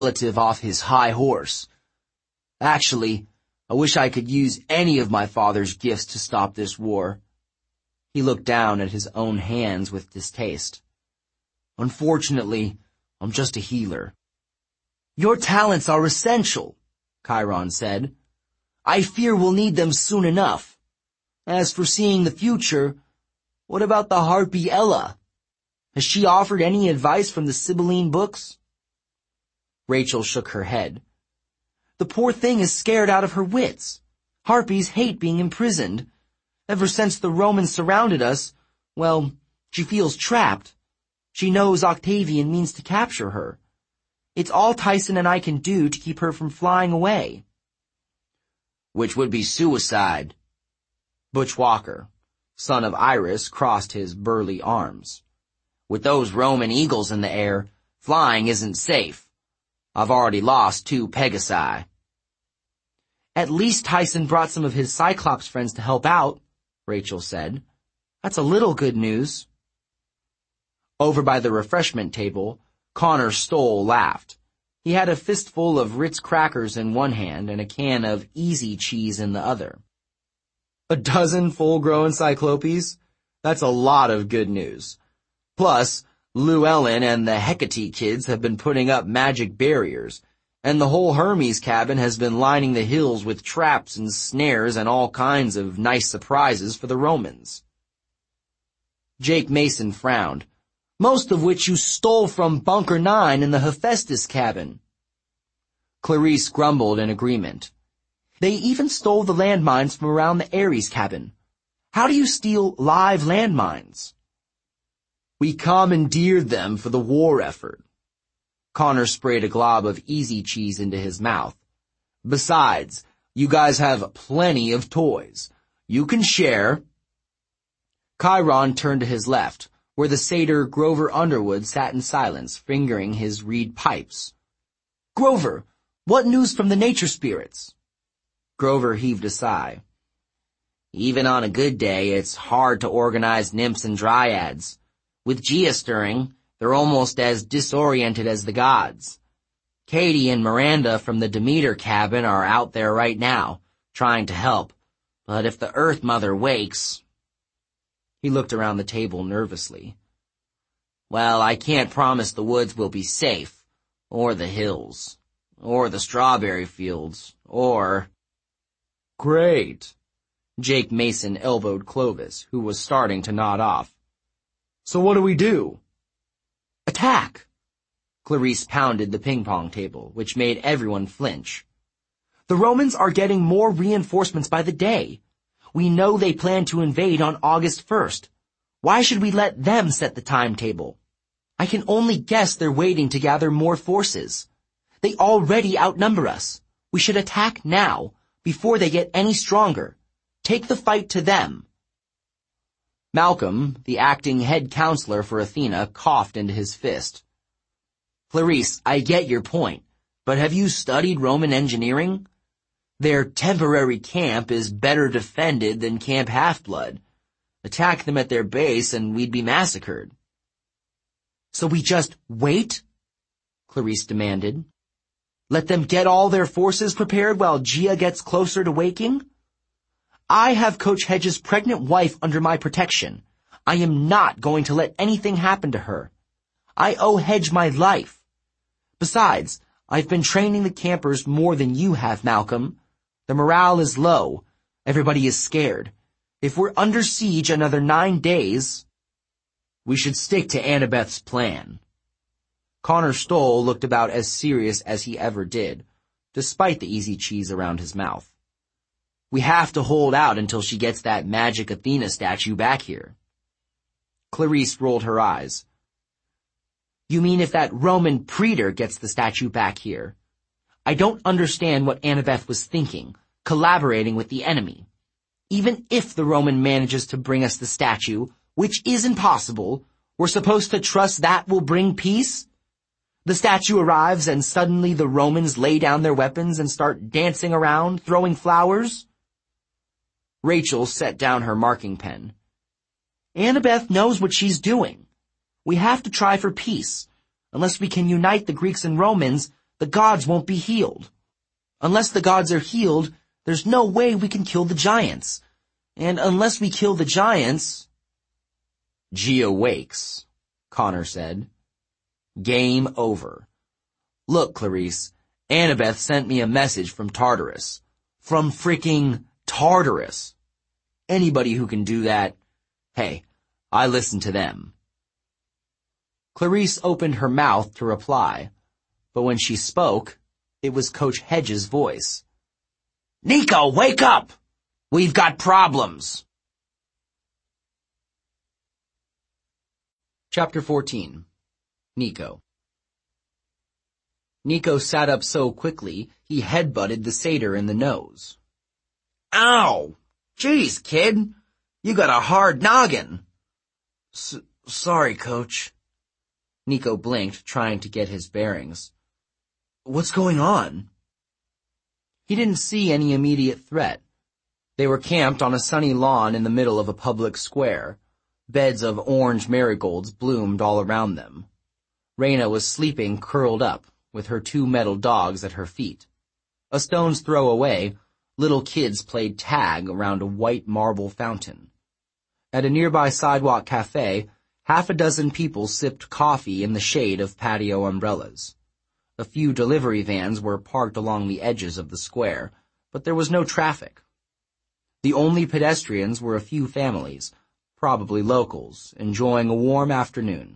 relative off his high horse. Actually, I wish I could use any of my father's gifts to stop this war." He looked down at his own hands with distaste. "Unfortunately, I'm just a healer." "Your talents are essential," Chiron said. "I fear we'll need them soon enough. As for seeing the future, what about the harpy Ella? Has she offered any advice from the Sibylline books?" Rachel shook her head. "The poor thing is scared out of her wits. Harpies hate being imprisoned. Ever since the Romans surrounded us, well, she feels trapped. She knows Octavian means to capture her. It's all Tyson and I can do to keep her from flying away." "Which would be suicide." Butch Walker, son of Iris, crossed his burly arms. "With those Roman eagles in the air, flying isn't safe. I've already lost 2 Pegasi." "At least Tyson brought some of his Cyclops friends to help out," Rachel said. "That's a little good news." Over by the refreshment table, Connor Stoll laughed. He had a fistful of Ritz crackers in one hand and a can of Easy Cheese in the other. "A dozen full-grown Cyclopes? That's a lot of good news. Plus, Llewellyn and the Hecate kids have been putting up magic barriers, and the whole Hermes cabin has been lining the hills with traps and snares and all kinds of nice surprises for the Romans." Jake Mason frowned. "Most of which you stole from Bunker 9 in the Hephaestus cabin." Clarice grumbled in agreement. "They even stole the landmines from around the Ares cabin. How do you steal live landmines?" "We commandeered them for the war effort." Connor sprayed a glob of Easy Cheese into his mouth. "Besides, you guys have plenty of toys. You can share." Chiron turned to his left, where the satyr Grover Underwood sat in silence, fingering his reed pipes. "Grover, what news from the nature spirits?" Grover heaved a sigh. "Even on a good day, it's hard to organize nymphs and dryads. With Gia stirring, they're almost as disoriented as the gods. Katie and Miranda from the Demeter cabin are out there right now, trying to help. But if the Earth Mother wakes—" He looked around the table nervously. "Well, I can't promise the woods will be safe, or the hills, or the strawberry fields, or—" "Great." Jake Mason elbowed Clovis, who was starting to nod off. "So what do we do?" "Attack!" Clarice pounded the ping-pong table, which made everyone flinch. "The Romans are getting more reinforcements by the day. We know they plan to invade on August 1st. Why should we let them set the timetable? I can only guess they're waiting to gather more forces. They already outnumber us. We should attack now, before they get any stronger. Take the fight to them." Malcolm, the acting head counselor for Athena, coughed into his fist. "Clarice, I get your point, but have you studied Roman engineering? Their temporary camp is better defended than Camp Half-Blood. Attack them at their base and we'd be massacred." "So we just wait?" Clarice demanded. "Let them get all their forces prepared while Gia gets closer to waking? I have Coach Hedges' pregnant wife under my protection. I am not going to let anything happen to her. I owe Hedge my life. Besides, I've been training the campers more than you have, Malcolm. The morale is low. Everybody is scared. If we're under siege another 9 days, we should stick to Annabeth's plan." Connor Stoll looked about as serious as he ever did, despite the Easy Cheese around his mouth. "We have to hold out until she gets that magic Athena statue back here." Clarice rolled her eyes. "You mean if that Roman praetor gets the statue back here? I don't understand what Annabeth was thinking, collaborating with the enemy. Even if the Roman manages to bring us the statue, which is impossible, we're supposed to trust that will bring peace? The statue arrives and suddenly the Romans lay down their weapons and start dancing around, throwing flowers?" Rachel set down her marking pen. "Annabeth knows what she's doing. We have to try for peace. Unless we can unite the Greeks and Romans, The gods won't be healed. Unless the gods are healed, there's no way we can kill the giants. And unless we kill the giants... Gia wakes, Connor said. Game over. Look, Clarice, Annabeth sent me a message from Tartarus. From freaking Tartarus. Anybody who can do that, hey, I listen to them. Clarice opened her mouth to reply, but when she spoke, it was Coach Hedges' voice. Nico, wake up! We've got problems! Chapter 14. Nico. Nico sat up so quickly, he headbutted the satyr in the nose. Ow! Jeez, kid! You got a hard noggin! Sorry, Coach. Nico blinked, trying to get his bearings. What's going on? He didn't see any immediate threat. They were camped on a sunny lawn in the middle of a public square. Beds of orange marigolds bloomed all around them. Raina was sleeping curled up, with her 2 metal dogs at her feet. A stone's throw away, little kids played tag around a white marble fountain. At a nearby sidewalk cafe, half a dozen people sipped coffee in the shade of patio umbrellas. A few delivery vans were parked along the edges of the square, but there was no traffic. The only pedestrians were a few families, probably locals, enjoying a warm afternoon.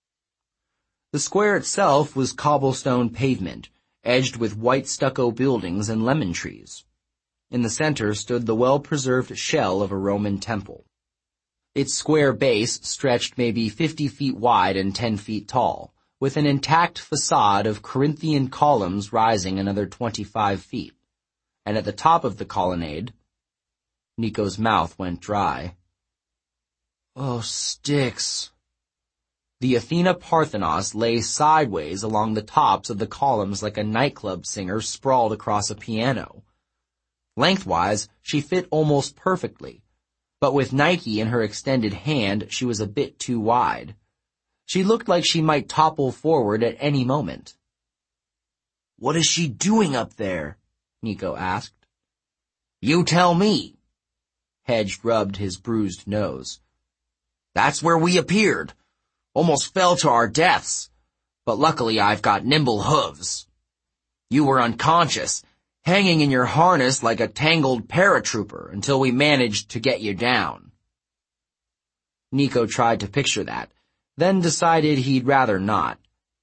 The square itself was cobblestone pavement, edged with white stucco buildings and lemon trees. In the center stood the well-preserved shell of a Roman temple. Its square base stretched maybe 50 feet wide and 10 feet tall, with an intact facade of Corinthian columns rising another 25 feet. And at the top of the colonnade, Nico's mouth went dry. Oh, sticks. The Athena Parthenos lay sideways along the tops of the columns like a nightclub singer sprawled across a piano. Lengthwise, she fit almost perfectly, but with Nike in her extended hand, she was a bit too wide. She looked like she might topple forward at any moment. What is she doing up there? Nico asked. You tell me. Hedge rubbed his bruised nose. That's where we appeared. Almost fell to our deaths. But luckily I've got nimble hooves. You were unconscious, hanging in your harness like a tangled paratrooper until we managed to get you down. Nico tried to picture that, then decided he'd rather not.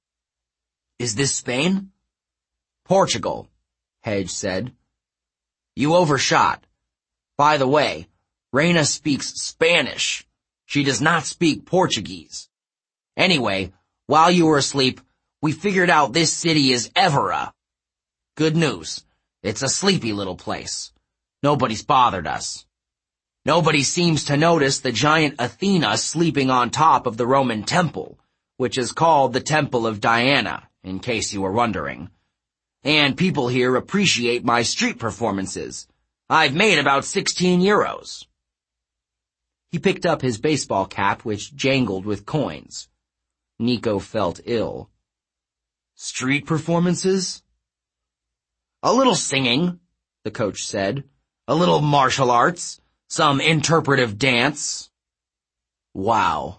Is this Spain? Portugal, Hedge said. You overshot. By the way, Raina speaks Spanish. She does not speak Portuguese. Anyway, while you were asleep, we figured out this city is Evora. Good news. It's a sleepy little place. Nobody's bothered us. Nobody seems to notice the giant Athena sleeping on top of the Roman temple, which is called the Temple of Diana, in case you were wondering. And people here appreciate my street performances. I've made about 16 euros. He picked up his baseball cap, which jangled with coins. Nico felt ill. Street performances? A little singing, the coach said. A little martial arts. Some interpretive dance. Wow.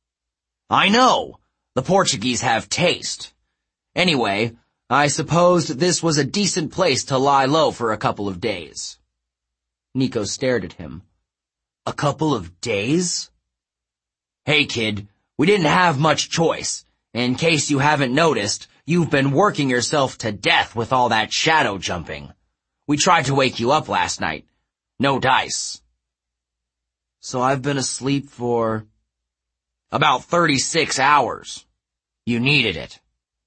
I know. The Portuguese have taste. Anyway, I supposed this was a decent place to lie low for a couple of days. Nico stared at him. A couple of days? Hey, kid, we didn't have much choice. In case you haven't noticed, you've been working yourself to death with all that shadow jumping. We tried to wake you up last night. No dice. So I've been asleep for... about 36 hours. You needed it.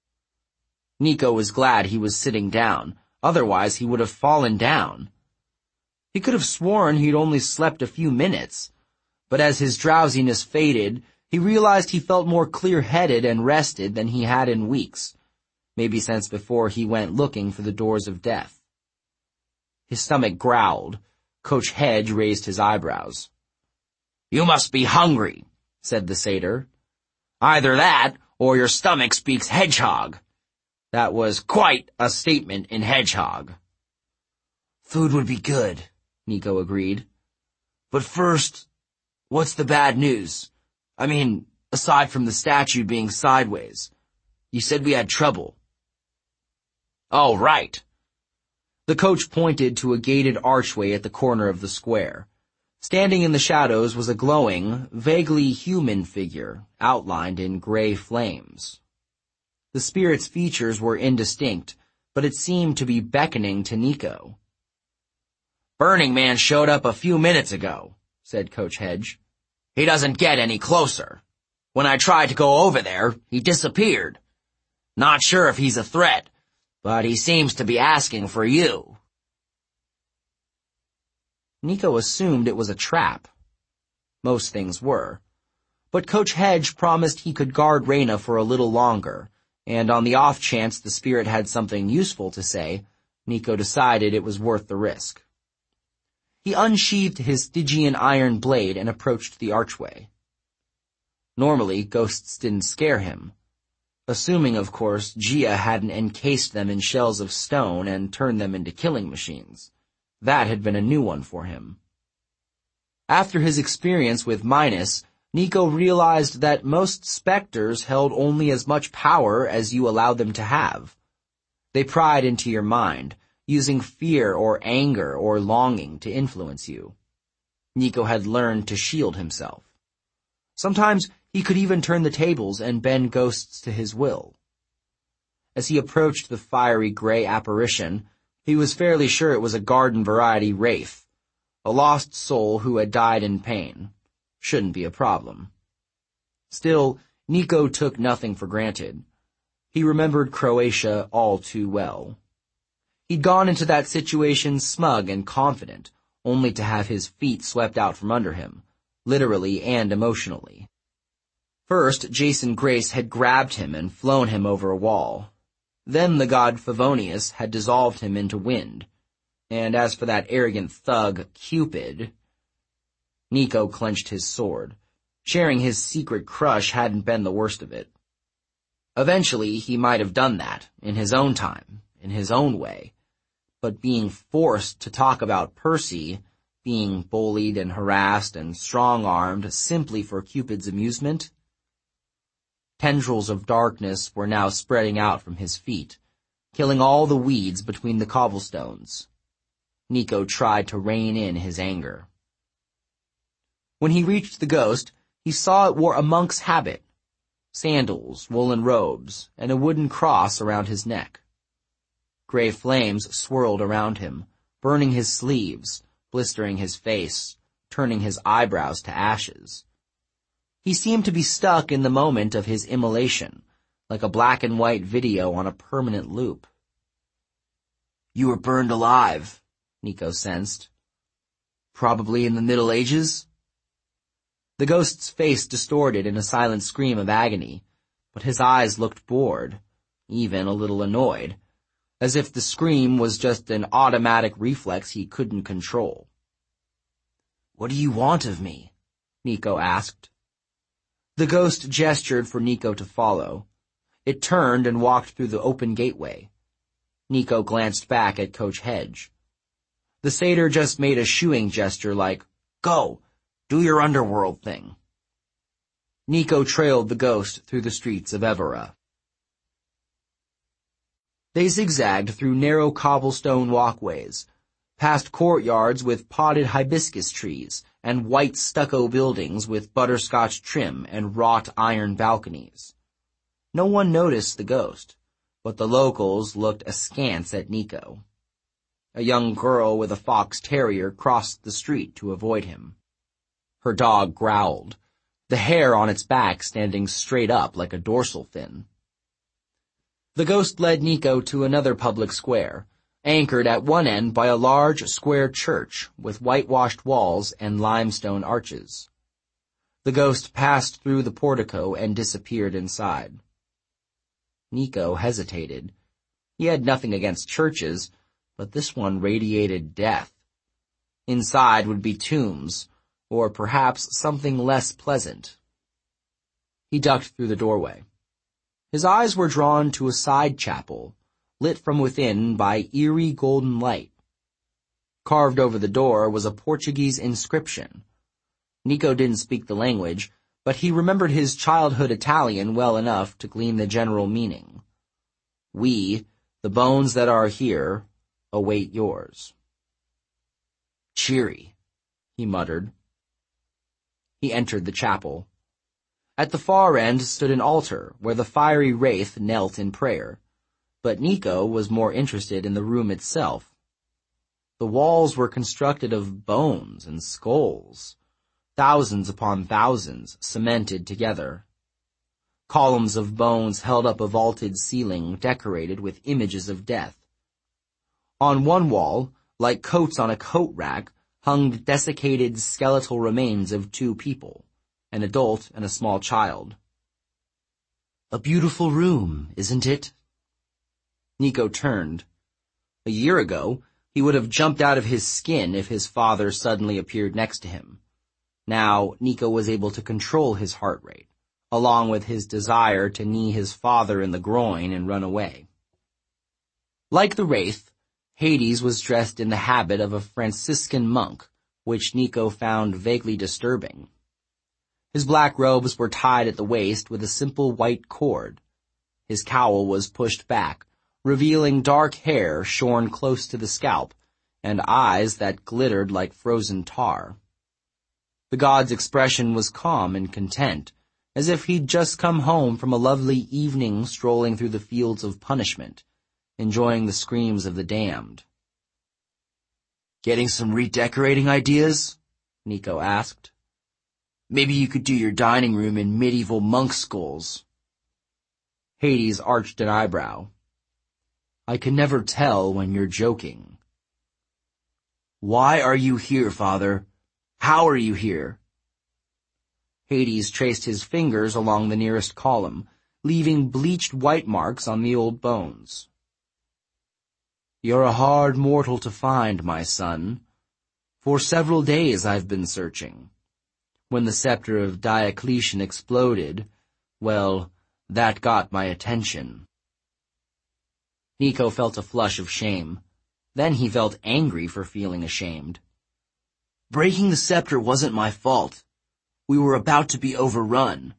Nico was glad he was sitting down. Otherwise, he would have fallen down. He could have sworn he'd only slept a few minutes, but as his drowsiness faded, he realized he felt more clear-headed and rested than he had in weeks, maybe since before he went looking for the doors of death. His stomach growled. Coach Hedge raised his eyebrows. You must be hungry, said the satyr. Either that, or your stomach speaks hedgehog. That was quite a statement in Hedgehog. Food would be good, Nico agreed. But first, what's the bad news? I mean, aside from the statue being sideways. You said we had trouble. Oh, right. The coach pointed to a gated archway at the corner of the square. Standing in the shadows was a glowing, vaguely human figure, outlined in gray flames. The spirit's features were indistinct, but it seemed to be beckoning to Nico. Burning Man showed up a few minutes ago, said Coach Hedge. He doesn't get any closer. When I tried to go over there, he disappeared. Not sure if he's a threat, but he seems to be asking for you. Nico assumed it was a trap. Most things were. But Coach Hedge promised he could guard Reyna for a little longer, and on the off chance the spirit had something useful to say, Nico decided it was worth the risk. He unsheathed his Stygian iron blade and approached the archway. Normally, ghosts didn't scare him. Assuming, of course, Gia hadn't encased them in shells of stone and turned them into killing machines. That had been a new one for him. After his experience with Minos, Nico realized that most specters held only as much power as you allowed them to have. They pried into your mind, using fear or anger or longing to influence you. Nico had learned to shield himself. Sometimes he could even turn the tables and bend ghosts to his will. As he approached the fiery gray apparition, he was fairly sure it was a garden-variety wraith, a lost soul who had died in pain. Shouldn't be a problem. Still, Nico took nothing for granted. He remembered Croatia all too well. He'd gone into that situation smug and confident, only to have his feet swept out from under him, literally and emotionally. First, Jason Grace had grabbed him and flown him over a wall. Then the god Favonius had dissolved him into wind. And as for that arrogant thug, Cupid... Nico clenched his sword. Sharing his secret crush hadn't been the worst of it. Eventually, he might have done that, in his own time, in his own way. But being forced to talk about Percy, being bullied and harassed and strong-armed simply for Cupid's amusement... Tendrils of darkness were now spreading out from his feet, killing all the weeds between the cobblestones. Nico tried to rein in his anger. When he reached the ghost, he saw it wore a monk's habit, sandals, woolen robes, and a wooden cross around his neck. Gray flames swirled around him, burning his sleeves, blistering his face, turning his eyebrows to ashes. He seemed to be stuck in the moment of his immolation, like a black and white video on a permanent loop. You were burned alive, Nico sensed. Probably in the Middle Ages? The ghost's face distorted in a silent scream of agony, but his eyes looked bored, even a little annoyed, as if the scream was just an automatic reflex he couldn't control. What do you want of me? Nico asked. The ghost gestured for Nico to follow. It turned and walked through the open gateway. Nico glanced back at Coach Hedge. The satyr just made a shooing gesture like, Go! Do your underworld thing. Nico trailed the ghost through the streets of Evora. They zigzagged through narrow cobblestone walkways, past courtyards with potted hibiscus trees, and white stucco buildings with butterscotch trim and wrought iron balconies. No one noticed the ghost, but the locals looked askance at Nico. A young girl with a fox terrier crossed the street to avoid him. Her dog growled, the hair on its back standing straight up like a dorsal fin. The ghost led Nico to another public square, anchored at one end by a large square church with whitewashed walls and limestone arches. The ghost passed through the portico and disappeared inside. Nico hesitated. He had nothing against churches, but this one radiated death. Inside would be tombs, or perhaps something less pleasant. He ducked through the doorway. His eyes were drawn to a side chapel, lit from within by eerie golden light. Carved over the door was a Portuguese inscription. Nico didn't speak the language, but he remembered his childhood Italian well enough to glean the general meaning. We, the bones that are here, await yours. Cheery, he muttered. He entered the chapel. At the far end stood an altar where the fiery wraith knelt in prayer, but Nico was more interested in the room itself. The walls were constructed of bones and skulls, thousands upon thousands cemented together. Columns of bones held up a vaulted ceiling decorated with images of death. On one wall, like coats on a coat rack, hung the desiccated skeletal remains of two people, an adult and a small child. A beautiful room, isn't it? Nico turned. A year ago, he would have jumped out of his skin if his father suddenly appeared next to him. Now, Nico was able to control his heart rate, along with his desire to knee his father in the groin and run away. Like the wraith, Hades was dressed in the habit of a Franciscan monk, which Nico found vaguely disturbing. His black robes were tied at the waist with a simple white cord. His cowl was pushed back, revealing dark hair shorn close to the scalp, and eyes that glittered like frozen tar. The god's expression was calm and content, as if he'd just come home from a lovely evening strolling through the fields of punishment, enjoying the screams of the damned. Getting some redecorating ideas? Nico asked. Maybe you could do your dining room in medieval monk skulls. Hades arched an eyebrow. I can never tell when you're joking. Why are you here, Father? How are you here? Hades traced his fingers along the nearest column, leaving bleached white marks on the old bones. You're a hard mortal to find, my son. For several days I've been searching. When the scepter of Diocletian exploded, well, that got my attention. Nico felt a flush of shame. Then he felt angry for feeling ashamed. Breaking the scepter wasn't my fault. We were about to be overrun.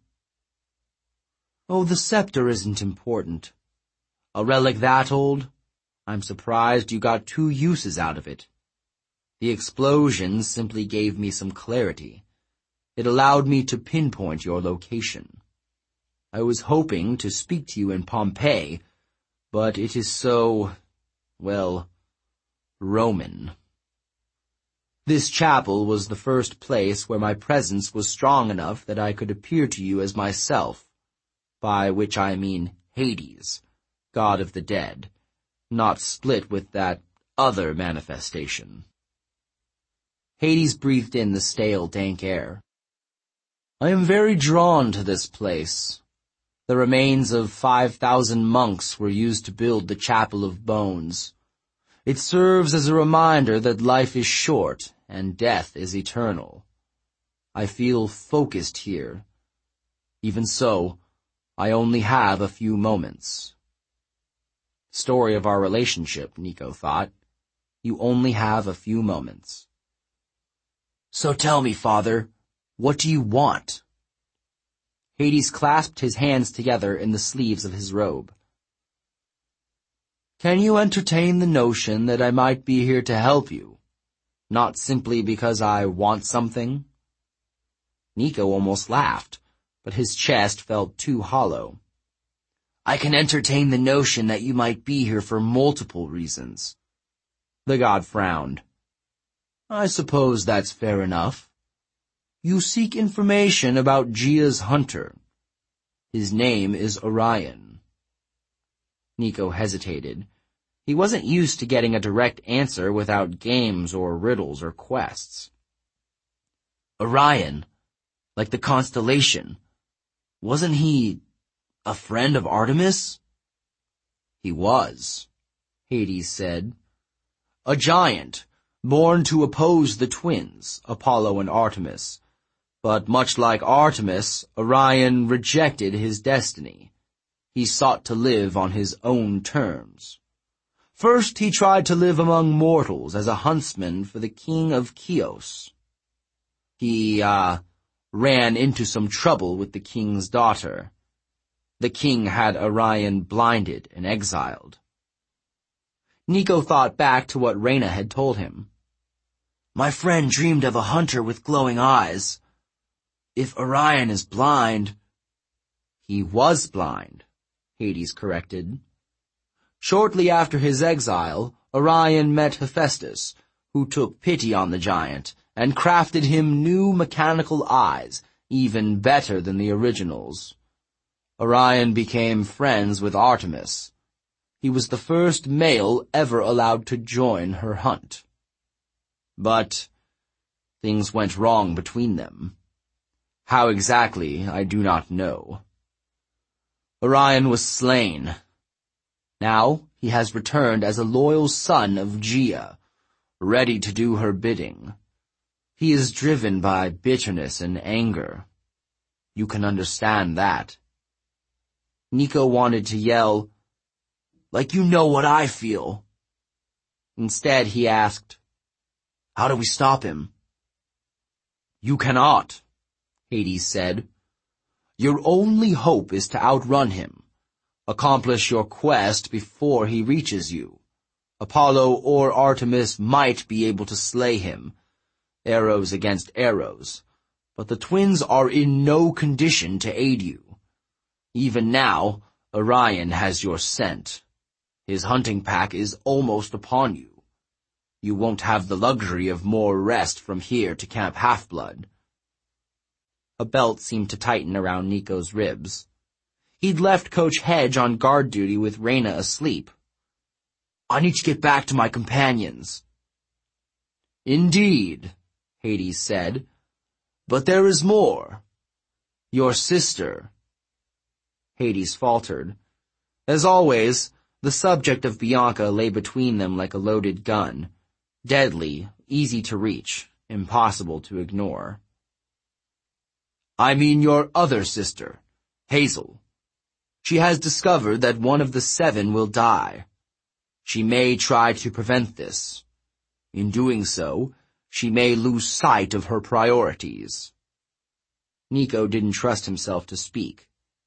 Oh, the scepter isn't important. A relic that old? I'm surprised you got 2 uses out of it. The explosion simply gave me some clarity. It allowed me to pinpoint your location. I was hoping to speak to you in Pompeii, but it is so, well, Roman. This chapel was the first place where my presence was strong enough that I could appear to you as myself, by which I mean Hades, god of the dead, not split with that other manifestation. Hades breathed in the stale, dank air. I am very drawn to this place. The remains of 5,000 monks were used to build the Chapel of Bones. It serves as a reminder that life is short and death is eternal. I feel focused here. Even so, I only have a few moments. Story of our relationship, Nico thought. You only have a few moments. So tell me, Father, what do you want? Hades clasped his hands together in the sleeves of his robe. Can you entertain the notion that I might be here to help you, not simply because I want something? Nico almost laughed, but his chest felt too hollow. I can entertain the notion that you might be here for multiple reasons. The god frowned. I suppose that's fair enough. You seek information about Gia's hunter. His name is Orion. Nico hesitated. He wasn't used to getting a direct answer without games or riddles or quests. Orion, like the constellation, wasn't he a friend of Artemis? He was, Hades said. A giant, born to oppose the twins, Apollo and Artemis. But much like Artemis, Orion rejected his destiny. He sought to live on his own terms. First, he tried to live among mortals as a huntsman for the king of Chios. He, ran into some trouble with the king's daughter. The king had Orion blinded and exiled. Nico thought back to what Reyna had told him. My friend dreamed of a hunter with glowing eyes. If Orion is blind... He was blind, Hades corrected. Shortly after his exile, Orion met Hephaestus, who took pity on the giant and crafted him new mechanical eyes, even better than the originals. Orion became friends with Artemis. He was the first male ever allowed to join her hunt. But things went wrong between them. How exactly, I do not know. Orion was slain. Now he has returned as a loyal son of Gaia, ready to do her bidding. He is driven by bitterness and anger. You can understand that. Nico wanted to yell, like you know what I feel. Instead, he asked, how do we stop him? You cannot, Hades said. Your only hope is to outrun him. Accomplish your quest before he reaches you. Apollo or Artemis might be able to slay him. Arrows against arrows. But the twins are in no condition to aid you. Even now, Orion has your scent. His hunting pack is almost upon you. You won't have the luxury of more rest from here to Camp Half-Blood. A belt seemed to tighten around Nico's ribs. He'd left Coach Hedge on guard duty with Reyna asleep. I need to get back to my companions. Indeed, Hades said. But there is more. Your sister. Hades faltered. As always, the subject of Bianca lay between them like a loaded gun. Deadly, easy to reach, impossible to ignore. I mean your other sister, Hazel. She has discovered that one of the 7 will die. She may try to prevent this. In doing so, she may lose sight of her priorities. Nico didn't trust himself to speak.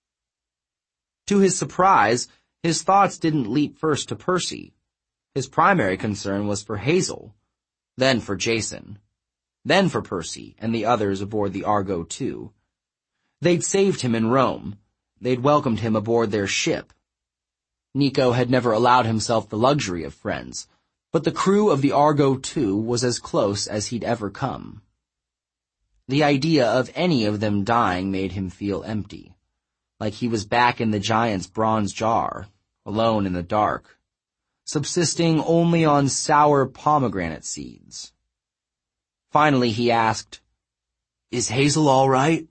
To his surprise, his thoughts didn't leap first to Percy. His primary concern was for Hazel, then for Jason, then for Percy and the others aboard the Argo II. They'd saved him in Rome. They'd welcomed him aboard their ship. Nico had never allowed himself the luxury of friends, but the crew of the Argo II was as close as he'd ever come. The idea of any of them dying made him feel empty, like he was back in the giant's bronze jar, alone in the dark, subsisting only on sour pomegranate seeds. Finally he asked, Is Hazel all right?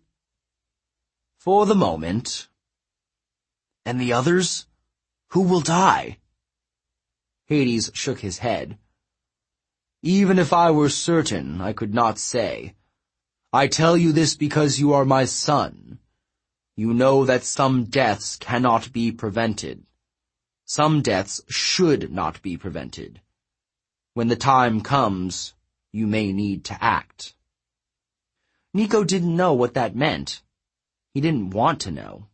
For the moment. And the others? Who will die? Hades shook his head. Even if I were certain, I could not say. I tell you this because you are my son. You know that some deaths cannot be prevented. Some deaths should not be prevented. When the time comes, you may need to act. Nico didn't know what that meant. He didn't want to know.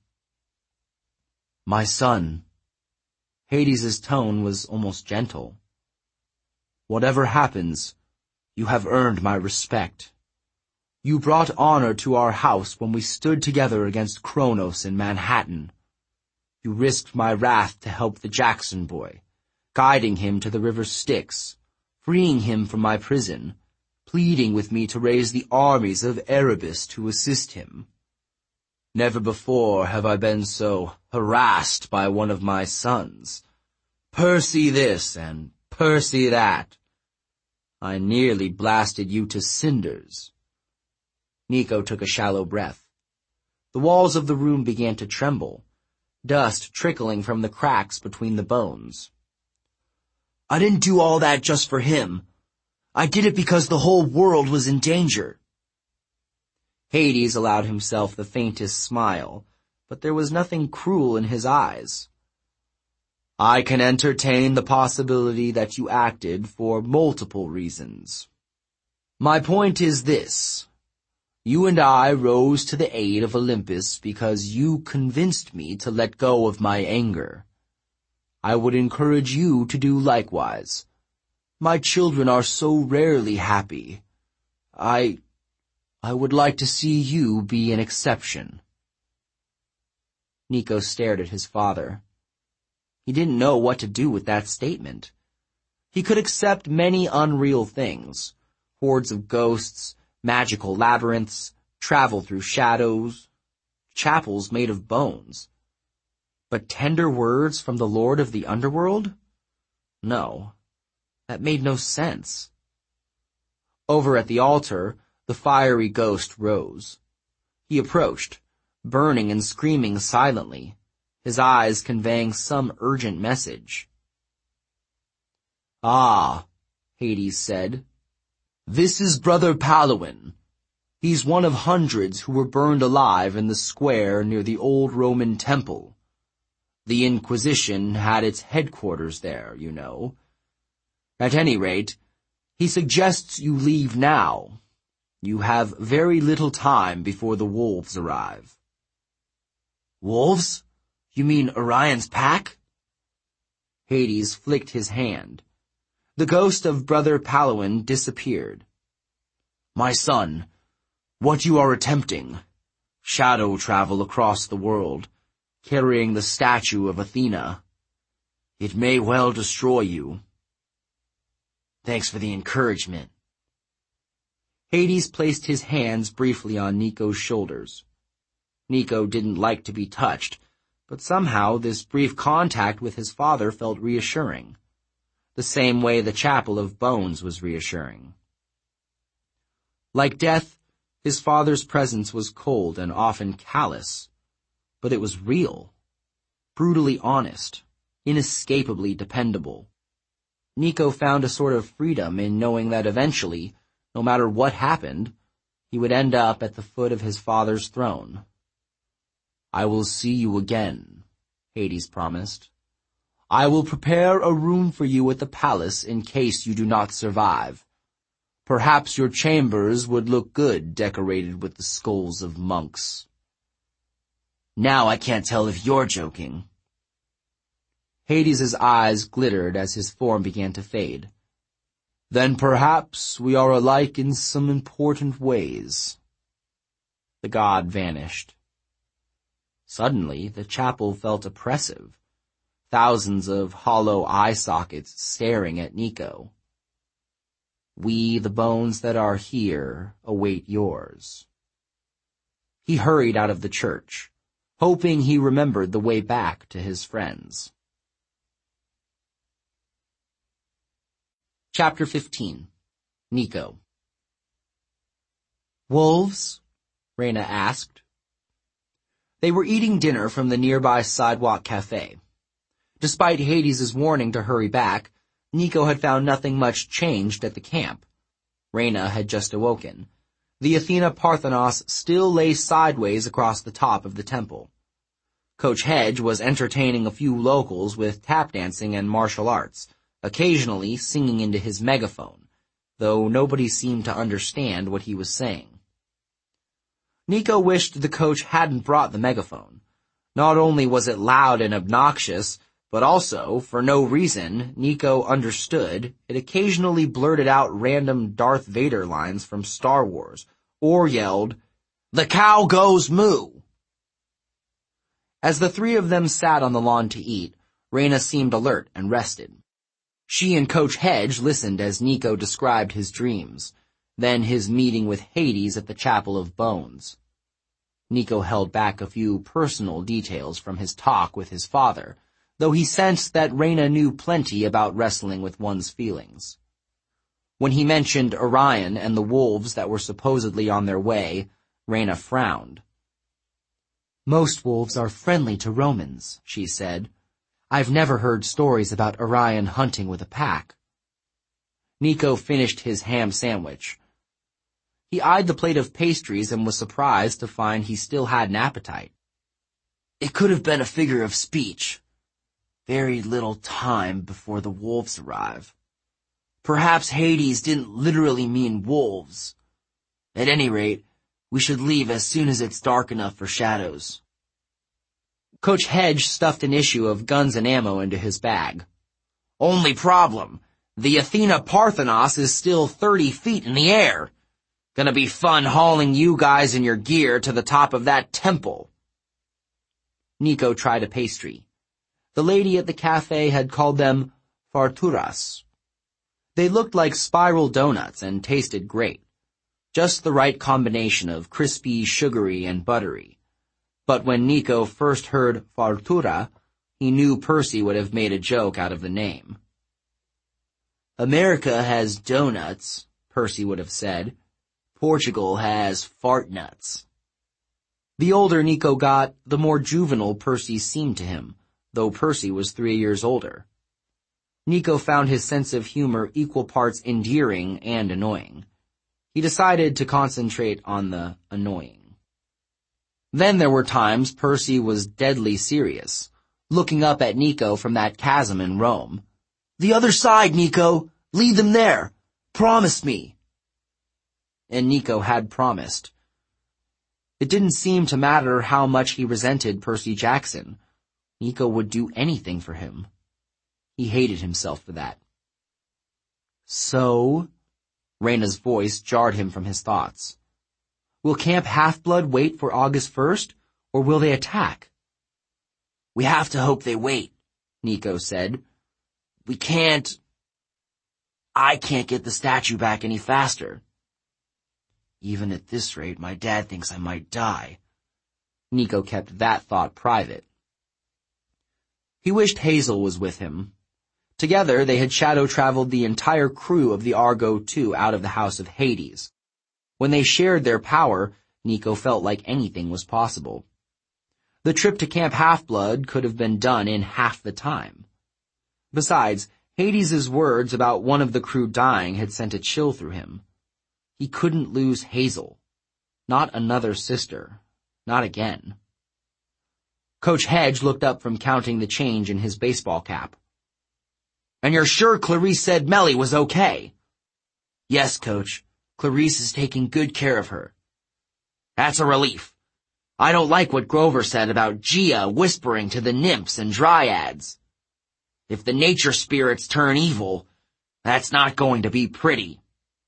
My son. Hades' tone was almost gentle. Whatever happens, you have earned my respect. You brought honor to our house when we stood together against Kronos in Manhattan. You risked my wrath to help the Jackson boy, guiding him to the river Styx, freeing him from my prison, pleading with me to raise the armies of Erebus to assist him. Never before have I been so harassed by one of my sons. Percy this and Percy that. I nearly blasted you to cinders. Nico took a shallow breath. The walls of the room began to tremble, dust trickling from the cracks between the bones. I didn't do all that just for him. I did it because the whole world was in danger. Hades allowed himself the faintest smile, but there was nothing cruel in his eyes. I can entertain the possibility that you acted for multiple reasons. My point is this. You and I rose to the aid of Olympus because you convinced me to let go of my anger. I would encourage you to do likewise. My children are so rarely happy. I would like to see you be an exception. Nico stared at his father. He didn't know what to do with that statement. He could accept many unreal things, hordes of ghosts, magical labyrinths, travel through shadows, chapels made of bones. But tender words from the Lord of the Underworld? No, that made no sense. Over at the altar, the fiery ghost rose. He approached, burning and screaming silently, his eyes conveying some urgent message. Ah, Hades said. This is Brother Paluin. He's one of hundreds who were burned alive in the square near the old Roman temple. The Inquisition had its headquarters there, you know. At any rate, he suggests you leave now. You have very little time before the wolves arrive. Wolves? You mean Orion's pack? Hades flicked his hand. The ghost of Brother Paluin disappeared. My son, what you are attempting, shadow travel across the world, carrying the statue of Athena. It may well destroy you. Thanks for the encouragement. Hades placed his hands briefly on Nico's shoulders. Nico didn't like to be touched, but somehow this brief contact with his father felt reassuring, the same way the Chapel of Bones was reassuring. Like death, his father's presence was cold and often callous, but it was real, brutally honest, inescapably dependable. Nico found a sort of freedom in knowing that eventually, no matter what happened, he would end up at the foot of his father's throne. I will see you again, Hades promised. I will prepare a room for you at the palace in case you do not survive. Perhaps your chambers would look good decorated with the skulls of monks. Now I can't tell if you're joking. Hades' eyes glittered as his form began to fade. Then perhaps we are alike in some important ways. The god vanished. Suddenly, the chapel felt oppressive. Thousands of hollow eye sockets staring at Nico. We, the bones that are here, await yours. He hurried out of the church, hoping he remembered the way back to his friends. Chapter 15. Nico. Wolves? Reyna asked. They were eating dinner from the nearby sidewalk cafe. Despite Hades' warning to hurry back, Nico had found nothing much changed at the camp. Reyna had just awoken. The Athena Parthenos still lay sideways across the top of the temple. Coach Hedge was entertaining a few locals with tap dancing and martial arts, occasionally singing into his megaphone, though nobody seemed to understand what he was saying. Nico wished the coach hadn't brought the megaphone. Not only was it loud and obnoxious, but also, for no reason, Nico understood, it occasionally blurted out random Darth Vader lines from Star Wars, or yelled, "The cow goes moo!" As the three of them sat on the lawn to eat, Reyna seemed alert and rested. She and Coach Hedge listened as Nico described his dreams, then his meeting with Hades at the Chapel of Bones. Nico held back a few personal details from his talk with his father, though he sensed that Reyna knew plenty about wrestling with one's feelings. When he mentioned Orion and the wolves that were supposedly on their way, Reyna frowned. Most wolves are friendly to Romans, she said. I've never heard stories about Orion hunting with a pack. Nico finished his ham sandwich. He eyed the plate of pastries and was surprised to find he still had an appetite. It could have been a figure of speech. Very little time before the wolves arrive. Perhaps Hades didn't literally mean wolves. At any rate, we should leave as soon as it's dark enough for shadows. Coach Hedge stuffed an issue of Guns and Ammo into his bag. Only problem, the Athena Parthenos is still 30 feet in the air. Gonna be fun hauling you guys and your gear to the top of that temple. Nico tried a pastry. The lady at the cafe had called them farturas. They looked like spiral donuts and tasted great. Just the right combination of crispy, sugary, and buttery. But when Nico first heard fartura, he knew Percy would have made a joke out of the name. America has donuts, Percy would have said. Portugal has fart nuts. The older Nico got, the more juvenile Percy seemed to him, though Percy was 3 years older. Nico found his sense of humor equal parts endearing and annoying. He decided to concentrate on the annoying. Then there were times Percy was deadly serious, looking up at Nico from that chasm in Rome. The other side, Nico! Lead them there! Promise me! And Nico had promised. It didn't seem to matter how much he resented Percy Jackson. Nico would do anything for him. He hated himself for that. So? Reyna's voice jarred him from his thoughts. Will Camp Half-Blood wait for August 1st, or will they attack? We have to hope they wait, Nico said. I can't get the statue back any faster. Even at this rate, my dad thinks I might die. Nico kept that thought private. He wished Hazel was with him. Together, they had shadow-traveled the entire crew of the Argo II out of the House of Hades. When they shared their power, Nico felt like anything was possible. The trip to Camp Half-Blood could have been done in half the time. Besides, Hades' words about one of the crew dying had sent a chill through him. He couldn't lose Hazel. Not another sister. Not again. Coach Hedge looked up from counting the change in his baseball cap. And you're sure Clarice said Melly was okay? Yes, Coach. Clarice is taking good care of her. That's a relief. I don't like what Grover said about Gia whispering to the nymphs and dryads. If the nature spirits turn evil, that's not going to be pretty.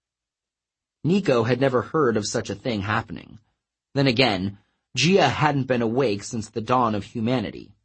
Nico had never heard of such a thing happening. Then again, Gia hadn't been awake since the dawn of humanity.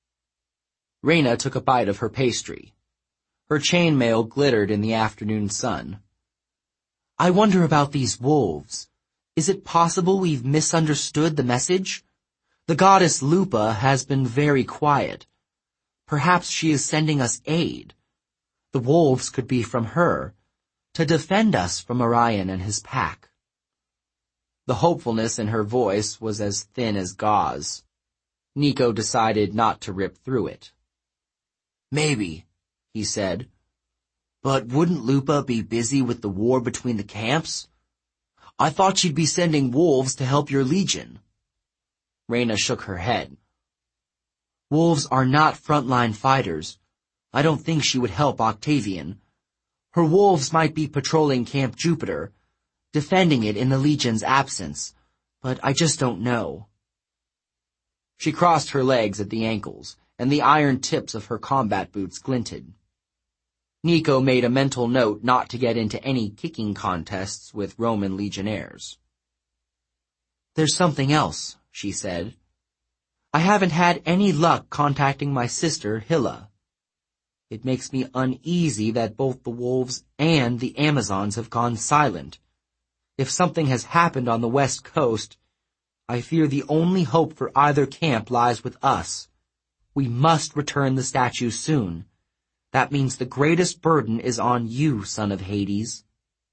Reyna took a bite of her pastry. Her chainmail glittered in the afternoon sun. I wonder about these wolves. Is it possible we've misunderstood the message? The goddess Lupa has been very quiet. Perhaps she is sending us aid. The wolves could be from her, to defend us from Orion and his pack. The hopefulness in her voice was as thin as gauze. Nico decided not to rip through it. Maybe, he said. But wouldn't Lupa be busy with the war between the camps? I thought she'd be sending wolves to help your legion. Reyna shook her head. Wolves are not frontline fighters. I don't think she would help Octavian. Her wolves might be patrolling Camp Jupiter, defending it in the Legion's absence, but I just don't know. She crossed her legs at the ankles, and the iron tips of her combat boots glinted. Nico made a mental note not to get into any kicking contests with Roman legionnaires. There's something else, she said. I haven't had any luck contacting my sister, Hilla. It makes me uneasy that both the wolves and the Amazons have gone silent. If something has happened on the West Coast, I fear the only hope for either camp lies with us. We must return the statue soon. That means the greatest burden is on you, son of Hades.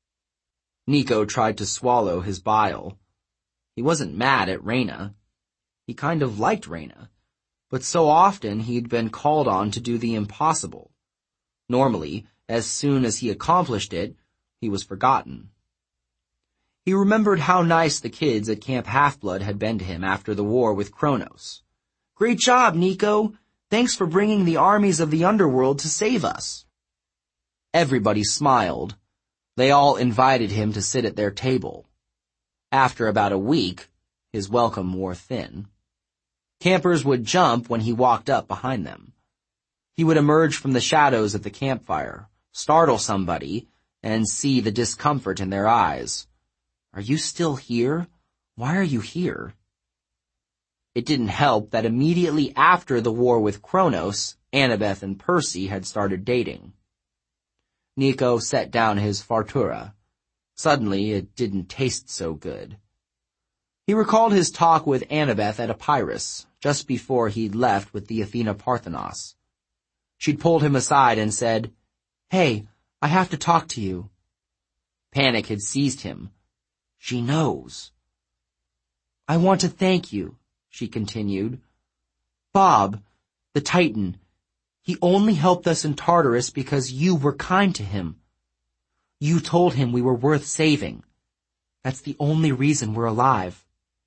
Nico tried to swallow his bile. He wasn't mad at Reyna. He kind of liked Reyna, but so often he'd been called on to do the impossible. Normally, as soon as he accomplished it, he was forgotten. He remembered how nice the kids at Camp Half-Blood had been to him after the war with Kronos. Great job, Nico. Thanks for bringing the armies of the underworld to save us. Everybody smiled. They all invited him to sit at their table. After about a week, his welcome wore thin. Campers would jump when he walked up behind them. He would emerge from the shadows of the campfire, startle somebody, and see the discomfort in their eyes. Are you still here? Why are you here? It didn't help that immediately after the war with Kronos, Annabeth and Percy had started dating. Nico set down his fartura. Suddenly, it didn't taste so good. He recalled his talk with Annabeth at Epirus, just before he'd left with the Athena Parthenos. She'd pulled him aside and said, "Hey, I have to talk to you." Panic had seized him. She knows. "I want to thank you," she continued. "Bob, the Titan, he only helped us in Tartarus because you were kind to him. You told him we were worth saving. That's the only reason we're alive."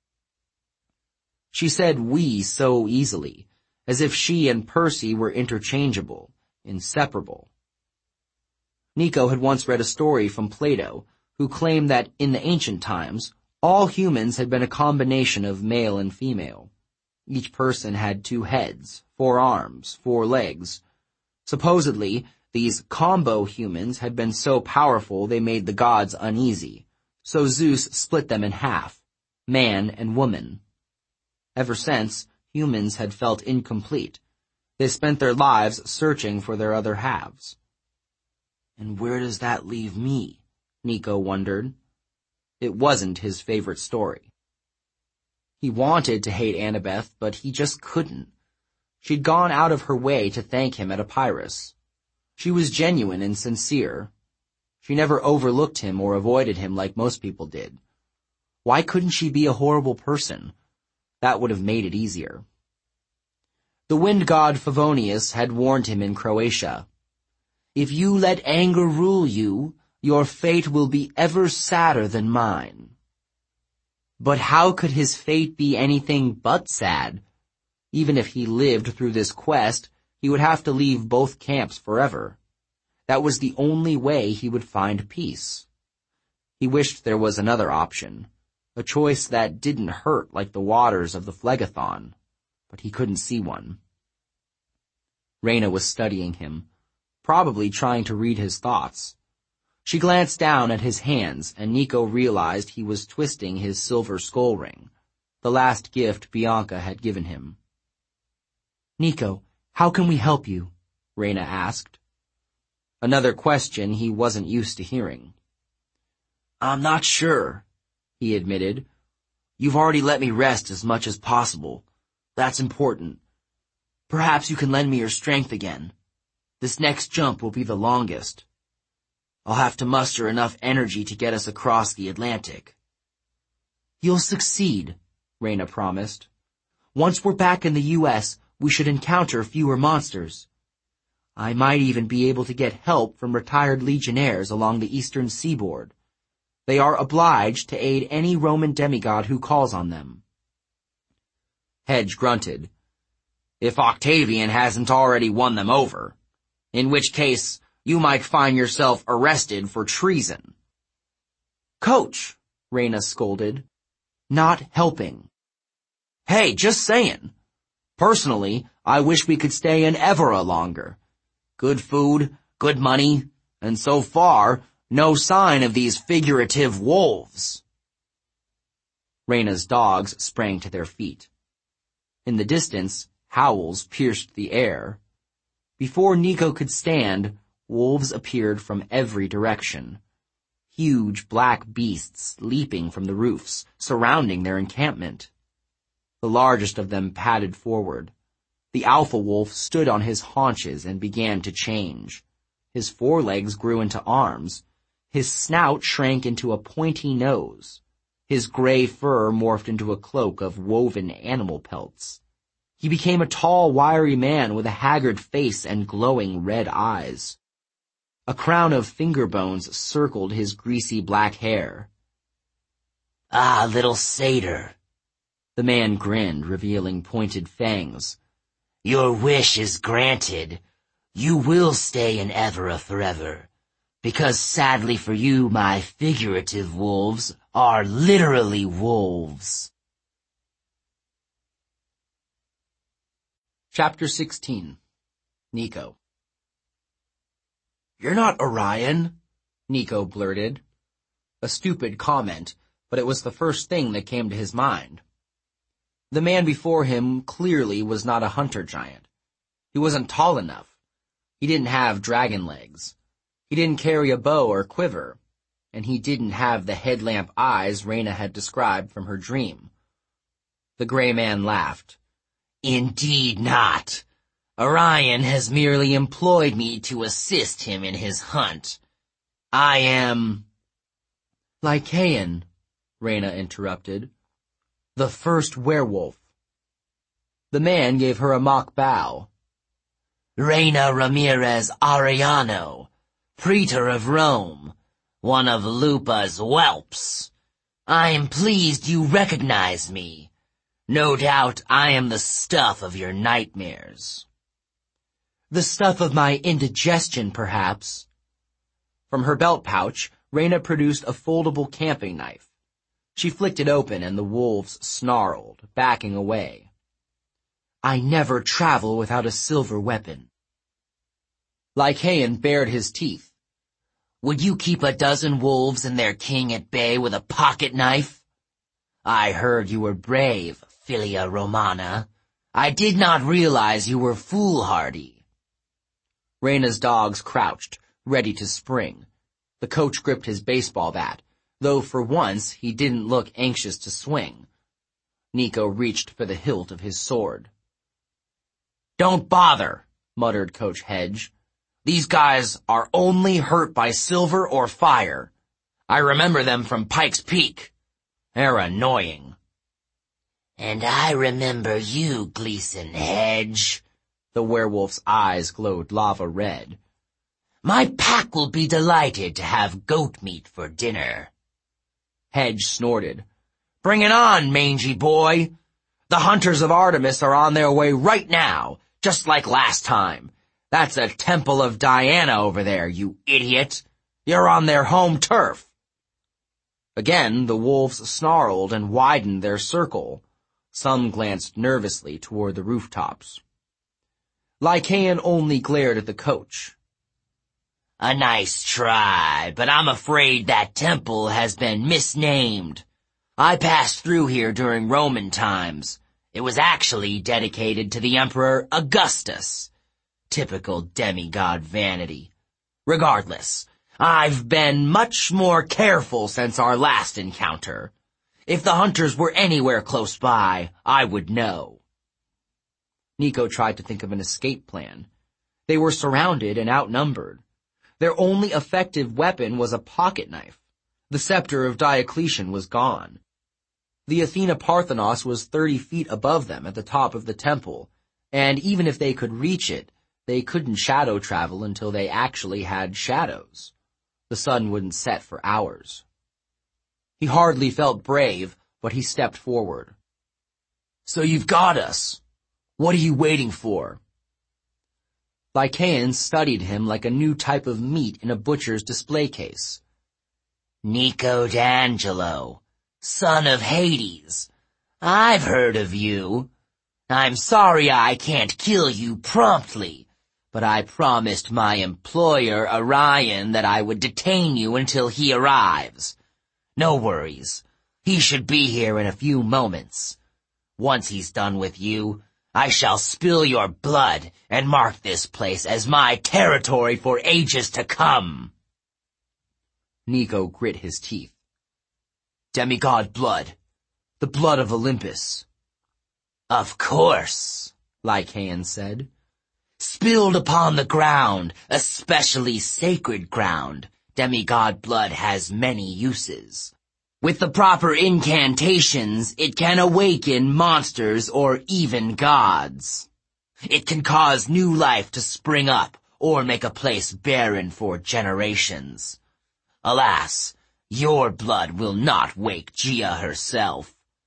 She said "we" so easily, as if she and Percy were interchangeable, inseparable. Nico had once read a story from Plato, who claimed that in the ancient times, all humans had been a combination of male and female. Each person had 2 heads, 4 arms, 4 legs. Supposedly, these combo humans had been so powerful they made the gods uneasy, so Zeus split them in half, man and woman. Ever since, humans had felt incomplete. They spent their lives searching for their other halves. And where does that leave me? Nico wondered. It wasn't his favorite story. He wanted to hate Annabeth, but he just couldn't. She'd gone out of her way to thank him at Epirus. She was genuine and sincere. She never overlooked him or avoided him like most people did. Why couldn't she be a horrible person? That would have made it easier. The wind god Favonius had warned him in Croatia. "If you let anger rule you, your fate will be ever sadder than mine." But how could his fate be anything but sad? Even if he lived through this quest, he would have to leave both camps forever. That was the only way he would find peace. He wished there was another option, a choice that didn't hurt like the waters of the Phlegethon, but he couldn't see one. Reyna was studying him, probably trying to read his thoughts. She glanced down at his hands, and Nico realized he was twisting his silver skull ring, the last gift Bianca had given him. "Nico, how can we help you?" Reyna asked. Another question he wasn't used to hearing. "I'm not sure," he admitted. "You've already let me rest as much as possible. That's important. Perhaps you can lend me your strength again. This next jump will be the longest. I'll have to muster enough energy to get us across the Atlantic." "You'll succeed," Reyna promised. "Once we're back in the U.S., we should encounter fewer monsters. I might even be able to get help from retired legionnaires along the eastern seaboard. They are obliged to aid any Roman demigod who calls on them." Hedge grunted. "If Octavian hasn't already won them over, in which case you might find yourself arrested for treason." "Coach," Reyna scolded, "not helping." "Hey, just saying. Personally, I wish we could stay in Evora longer. Good food, good money, and so far, no sign of these figurative wolves." Reyna's dogs sprang to their feet. In the distance, howls pierced the air. Before Nico could stand, wolves appeared from every direction. Huge black beasts leaping from the roofs, surrounding their encampment. The largest of them padded forward. The alpha wolf stood on his haunches and began to change. His forelegs grew into arms. His snout shrank into a pointy nose. His gray fur morphed into a cloak of woven animal pelts. He became a tall, wiry man with a haggard face and glowing red eyes. A crown of finger bones circled his greasy black hair. "Ah, little satyr," The man grinned, revealing pointed fangs. Your wish is granted. You will stay in Evera forever, because sadly for you, my figurative wolves are literally wolves. Chapter 16. Nico. You're not Orion, Nico blurted. A stupid comment, but it was the first thing that came to his mind. The man before him clearly was not a hunter giant. He wasn't tall enough. He didn't have dragon legs. He didn't carry a bow or quiver, and he didn't have the headlamp eyes Reyna had described from her dream. The gray man laughed. Indeed not. Orion has merely employed me to assist him in his hunt. I am... Lycaon, Reyna interrupted. The first werewolf. The man gave her a mock bow. Reyna Ramirez Arellano, Praetor of Rome, one of Lupa's whelps. I am pleased you recognize me. No doubt I am the stuff of your nightmares. The stuff of my indigestion, perhaps. From her belt pouch, Reyna produced a foldable camping knife. She flicked it open and the wolves snarled, backing away. I never travel without a silver weapon. Lycaon bared his teeth. Would you keep a dozen wolves and their king at bay with a pocket knife? I heard you were brave, Filia Romana. I did not realize you were foolhardy. Reyna's dogs crouched, ready to spring. The coach gripped his baseball bat, though for once he didn't look anxious to swing. Nico reached for the hilt of his sword. Don't bother, muttered Coach Hedge. These guys are only hurt by silver or fire. I remember them from Pike's Peak. They're annoying. And I remember you, Gleason Hedge. The werewolf's eyes glowed lava red. My pack will be delighted to have goat meat for dinner. Hedge snorted. Bring it on, mangy boy. The hunters of Artemis are on their way right now, just like last time. That's a temple of Diana over there, you idiot. You're on their home turf. Again, the wolves snarled and widened their circle. Some glanced nervously toward the rooftops. Lycaon only glared at the coach. A nice try, but I'm afraid that temple has been misnamed. I passed through here during Roman times. It was actually dedicated to the Emperor Augustus. Typical demigod vanity. Regardless, I've been much more careful since our last encounter. If the hunters were anywhere close by, I would know. Nico tried to think of an escape plan. They were surrounded and outnumbered. Their only effective weapon was a pocket knife. The scepter of Diocletian was gone. The Athena Parthenos was 30 feet above them at the top of the temple, and even if they could reach it, they couldn't shadow travel until they actually had shadows. The sun wouldn't set for hours. He hardly felt brave, but he stepped forward. So you've got us. What are you waiting for? Lycaon studied him like a new type of meat in a butcher's display case. Nico D'Angelo, son of Hades. I've heard of you. I'm sorry I can't kill you promptly, but I promised my employer Orion that I would detain you until he arrives. No worries. He should be here in a few moments. Once he's done with you, I shall spill your blood and mark this place as my territory for ages to come. Nico grit his teeth. Demigod blood. The blood of Olympus. Of course, Lycaon said. Spilled upon the ground, especially sacred ground, demigod blood has many uses. With the proper incantations, it can awaken monsters or even gods. It can cause new life to spring up or make a place barren for generations. Alas, your blood will not wake Gia herself.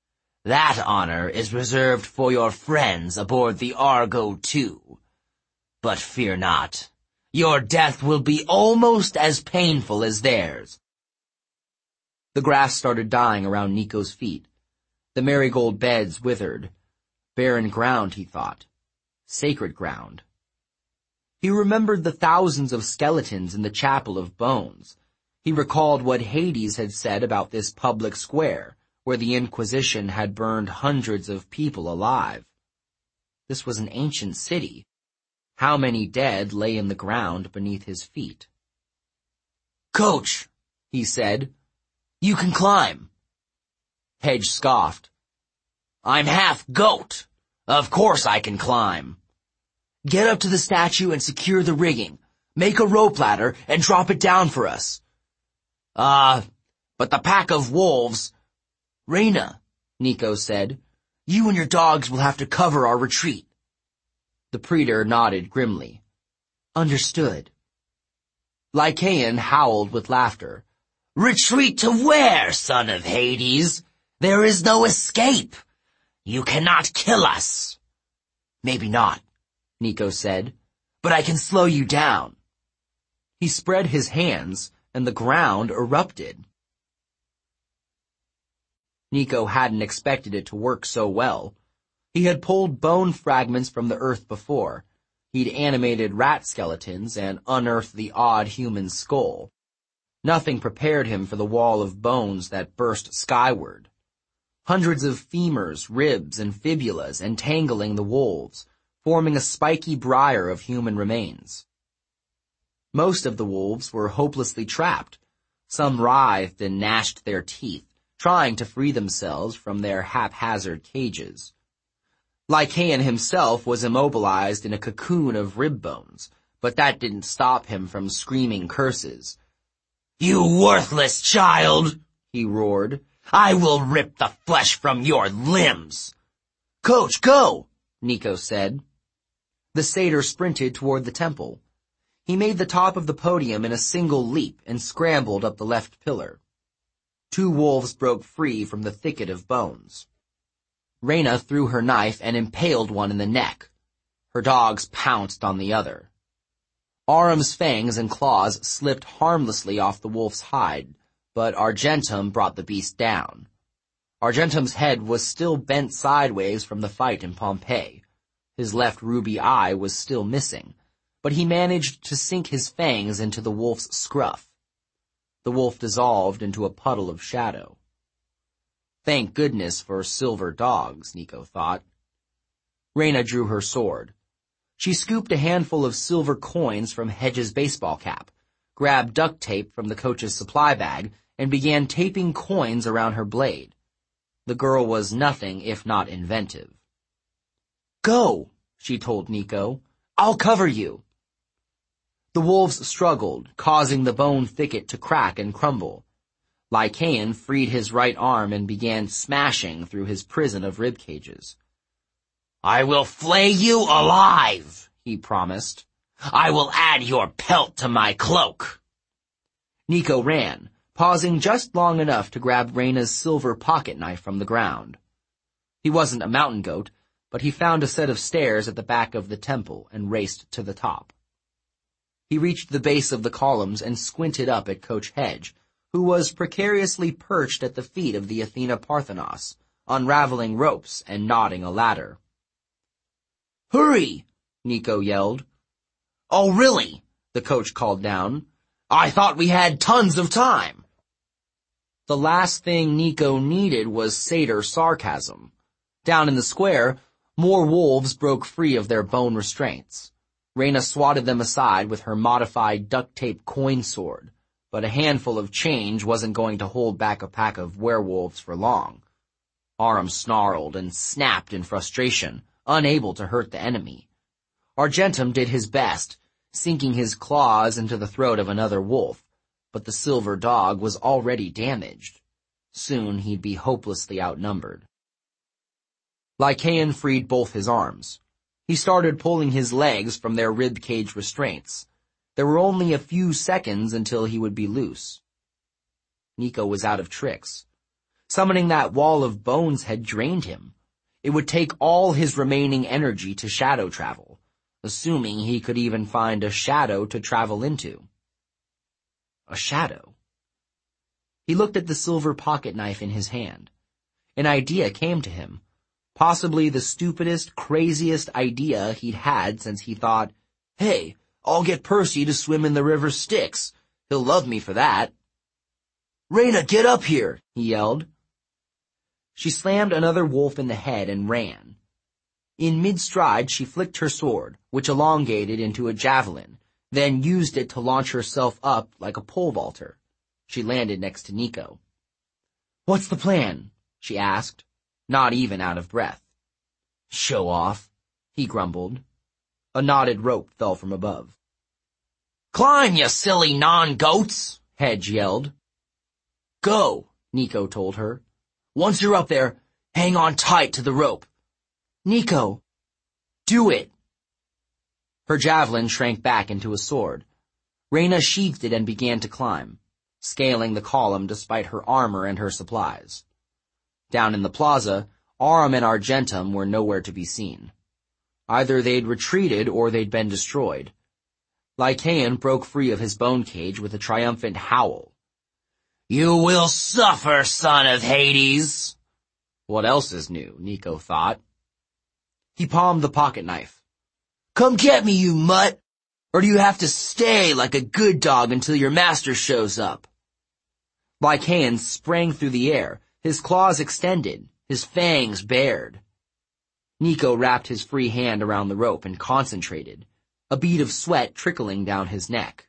That honor is reserved for your friends aboard the Argo II. But fear not. Your death will be almost as painful as theirs. The grass started dying around Nico's feet. The marigold beds withered. Barren ground, he thought. Sacred ground. He remembered the thousands of skeletons in the Chapel of Bones. He recalled what Hades had said about this public square, where the Inquisition had burned hundreds of people alive. This was an ancient city. How many dead lay in the ground beneath his feet? "Coach," he said, "you can climb." Hedge scoffed. "I'm half goat. Of course I can climb." "Get up to the statue and secure the rigging. Make a rope ladder and drop it down for us." But the pack of wolves—" "Reyna," Nico said, "you and your dogs will have to cover our retreat." The praetor nodded grimly. "Understood." Lycaon howled with laughter. "Retreat to where, son of Hades? There is no escape. You cannot kill us." "Maybe not," Nico said, "but I can slow you down." He spread his hands, and the ground erupted. Nico hadn't expected it to work so well. He had pulled bone fragments from the earth before. He'd animated rat skeletons and unearthed the odd human skull. Nothing prepared him for the wall of bones that burst skyward. Hundreds of femurs, ribs, and fibulas entangling the wolves, forming a spiky briar of human remains. Most of the wolves were hopelessly trapped. Some writhed and gnashed their teeth, trying to free themselves from their haphazard cages. Lycaon himself was immobilized in a cocoon of rib bones, but that didn't stop him from screaming curses. "You worthless child!" he roared. "I will rip the flesh from your limbs." "Coach, go!" Nico said. The satyr sprinted toward the temple. He made the top of the podium in a single leap and scrambled up the left pillar. 2 wolves broke free from the thicket of bones. Reyna threw her knife and impaled one in the neck. Her dogs pounced on the other. Aram's fangs and claws slipped harmlessly off the wolf's hide, but Argentum brought the beast down. Argentum's head was still bent sideways from the fight in Pompeii. His left ruby eye was still missing, but he managed to sink his fangs into the wolf's scruff. The wolf dissolved into a puddle of shadow. Thank goodness for silver dogs, Nico thought. Reyna drew her sword. She scooped a handful of silver coins from Hedge's baseball cap, grabbed duct tape from the coach's supply bag, and began taping coins around her blade. The girl was nothing if not inventive. "Go," she told Nico. "I'll cover you." The wolves struggled, causing the bone thicket to crack and crumble. Lycaon freed his right arm and began smashing through his prison of rib cages. "I will flay you alive," he promised. "I will add your pelt to my cloak." Nico ran, pausing just long enough to grab Reyna's silver pocket knife from the ground. He wasn't a mountain goat, but he found a set of stairs at the back of the temple and raced to the top. He reached the base of the columns and squinted up at Coach Hedge, who was precariously perched at the feet of the Athena Parthenos, unraveling ropes and knotting a ladder. "Hurry!" Nico yelled. "Oh, really?" the coach called down. "I thought we had tons of time." The last thing Nico needed was satyr sarcasm. Down in the square, more wolves broke free of their bone restraints. Reyna swatted them aside with her modified duct-tape coin sword, but a handful of change wasn't going to hold back a pack of werewolves for long. Aram snarled and snapped in frustration, unable to hurt the enemy. Argentum did his best, sinking his claws into the throat of another wolf, but the silver dog was already damaged. Soon he'd be hopelessly outnumbered. Lycaon freed both his arms. He started pulling his legs from their rib-cage restraints. There were only a few seconds until he would be loose. Nico was out of tricks. Summoning that wall of bones had drained him. It would take all his remaining energy to shadow travel, assuming he could even find a shadow to travel into. A shadow. He looked at the silver pocket knife in his hand. An idea came to him, possibly the stupidest, craziest idea he'd had since he thought, "Hey, I'll get Percy to swim in the river Styx. He'll love me for that." "Reyna, get up here!" he yelled. She slammed another wolf in the head and ran. In mid-stride, she flicked her sword, which elongated into a javelin, then used it to launch herself up like a pole vaulter. She landed next to Nico. "What's the plan?" she asked, not even out of breath. "Show off," he grumbled. A knotted rope fell from above. "Climb, you silly non-goats!" Hedge yelled. "Go," Nico told her. "Once you're up there, hang on tight to the rope." "Nico, do it." Her javelin shrank back into a sword. Reyna sheathed it and began to climb, scaling the column despite her armor and her supplies. Down in the plaza, Aurum and Argentum were nowhere to be seen. Either they'd retreated or they'd been destroyed. Lycaon broke free of his bone cage with a triumphant howl. "You will suffer, son of Hades!" What else is new, Nico thought. He palmed the pocket knife. "Come get me, you mutt! Or do you have to stay like a good dog until your master shows up?" Lycaon sprang through the air, his claws extended, his fangs bared. Nico wrapped his free hand around the rope and concentrated, a bead of sweat trickling down his neck.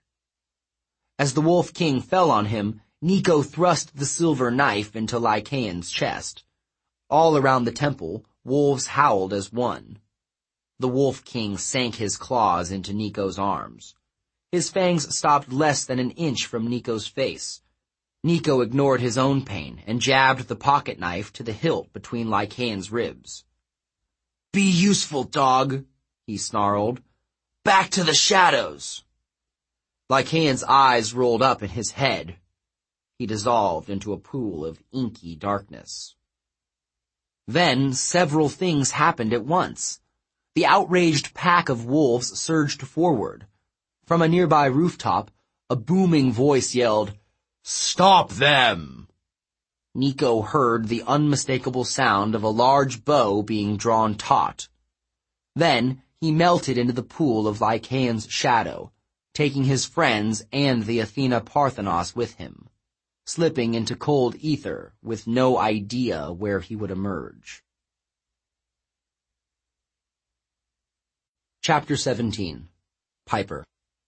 As the Wolf King fell on him, Nico thrust the silver knife into Lycaon's chest. All around the temple, wolves howled as one. The Wolf King sank his claws into Nico's arms. His fangs stopped less than an inch from Nico's face. Nico ignored his own pain and jabbed the pocket knife to the hilt between Lycaon's ribs. "Be useful, dog," he snarled. "Back to the shadows." Lycaon's eyes rolled up in his head. He dissolved into a pool of inky darkness. Then several things happened at once. The outraged pack of wolves surged forward. From a nearby rooftop, a booming voice yelled, "Stop them!" Nico heard the unmistakable sound of a large bow being drawn taut. Then he melted into the pool of Lycaon's shadow, taking his friends and the Athena Parthenos with him, slipping into cold ether with no idea where he would emerge. Chapter 17. Piper.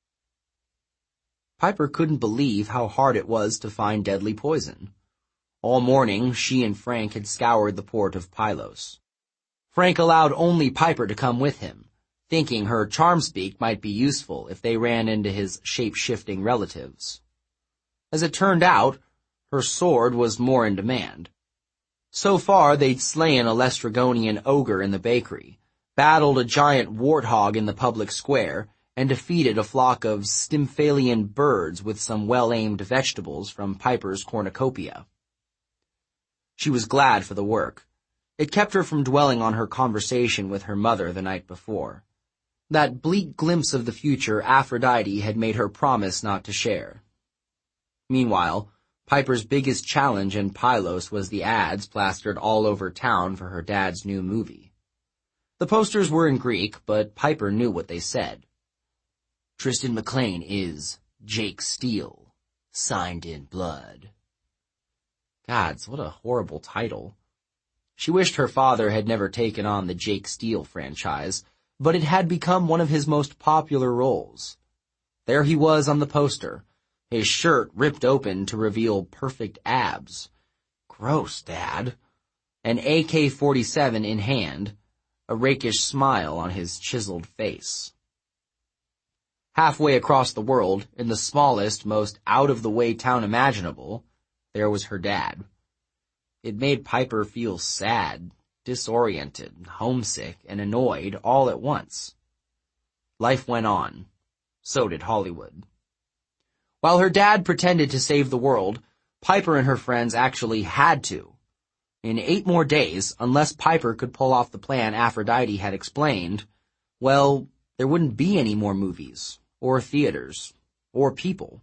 Piper couldn't believe how hard it was to find deadly poison. All morning, she and Frank had scoured the port of Pylos. Frank allowed only Piper to come with him, thinking her charm speak might be useful if they ran into his shape-shifting relatives. As it turned out, her sword was more in demand. So far, they'd slain a Lestrygonian ogre in the bakery, battled a giant warthog in the public square, and defeated a flock of Stymphalian birds with some well-aimed vegetables from Piper's cornucopia. She was glad for the work. It kept her from dwelling on her conversation with her mother the night before. That bleak glimpse of the future Aphrodite had made her promise not to share. Meanwhile, Piper's biggest challenge in Pylos was the ads plastered all over town for her dad's new movie. The posters were in Greek, but Piper knew what they said. Tristan McLean is Jake Steele, signed in blood. Gods, what a horrible title. She wished her father had never taken on the Jake Steele franchise, but it had become one of his most popular roles. There he was on the poster, his shirt ripped open to reveal perfect abs. Gross, Dad. An AK-47 in hand, a rakish smile on his chiseled face. Halfway across the world, in the smallest, most out-of-the-way town imaginable, there was her dad. It made Piper feel sad, disoriented, homesick, and annoyed all at once. Life went on. So did Hollywood. While her dad pretended to save the world, Piper and her friends actually had to, In 8 more days, unless Piper could pull off the plan Aphrodite had explained, well, there wouldn't be any more movies, or theaters, or people.